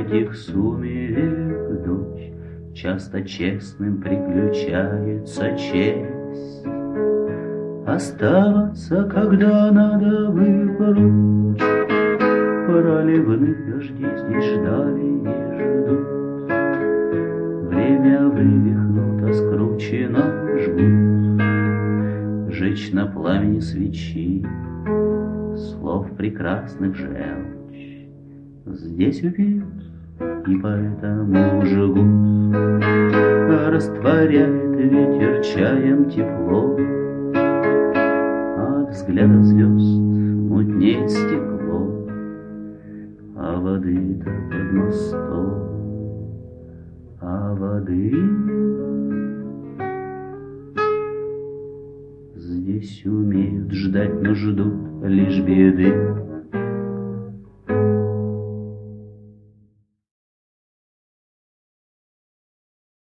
этих сумерек дочь часто честным приключается честь. Оставаться, когда надо выпороть, проливных дождей здесь ждали и ждут. Время вывихнуто, скручено, жгут, жечь на пламени свечи слов прекрасных желчь. Здесь убьют и поэтому жгут. Растворяет ветер чаем тепло, от взгляда звезд мутнеет стекло, а воды-то под мостом, а воды здесь умеют ждать, но ждут лишь беды.